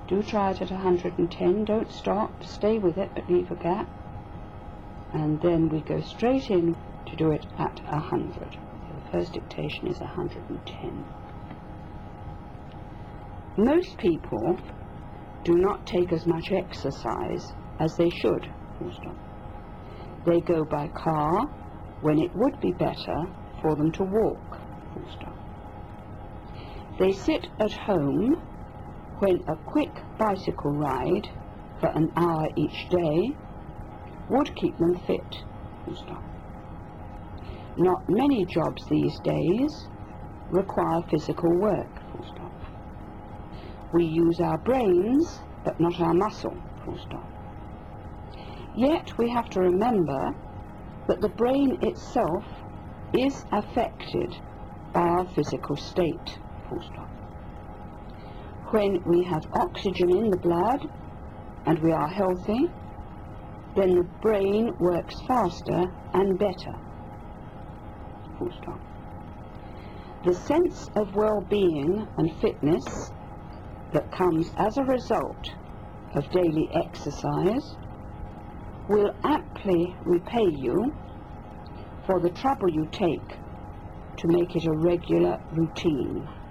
Do try it at 110, don't stop, stay with it but leave a gap, and then we go straight in to do it at 100. The first dictation is 110. Most people do not take as much exercise as they should, full stop. They go by car when it would be better for them to walk, full stop. They sit at home when a quick bicycle ride for an hour each day would keep them fit, full stop. Not many jobs these days require physical work, full stop. We use our brains, but not our muscle, full stop. Yet we have to remember that the brain itself is affected by our physical state, full stop. When we have oxygen in the blood and we are healthy, then the brain works faster and better, full stop. The sense of well-being and fitness that comes as a result of daily exercise will amply repay you for the trouble you take to make it a regular routine.